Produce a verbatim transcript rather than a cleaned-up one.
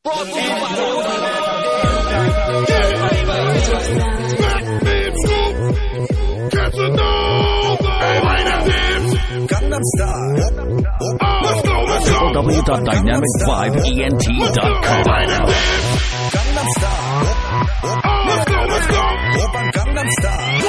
w w w dot dynamic vibe ent dot com. Gangnam Style. Let's go, let's go. Gangnam Style.